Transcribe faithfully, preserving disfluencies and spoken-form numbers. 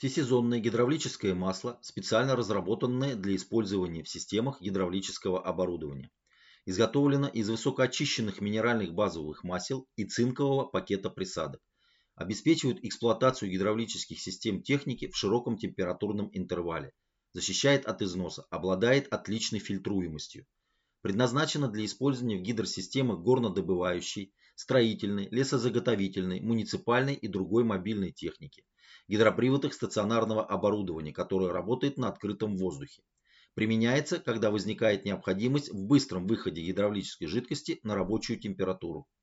Всесезонное гидравлическое масло, специально разработанное для использования в системах гидравлического оборудования. Изготовлено из высокоочищенных минеральных базовых масел и цинкового пакета присадок. Обеспечивает эксплуатацию гидравлических систем техники в широком температурном интервале. Защищает от износа, обладает отличной фильтруемостью. Предназначено для использования в гидросистемах горнодобывающей, строительной, лесозаготовительной, муниципальной и другой мобильной техники, гидроприводах стационарного оборудования, которое работает на открытом воздухе. Применяется, когда возникает необходимость в быстром выходе гидравлической жидкости на рабочую температуру.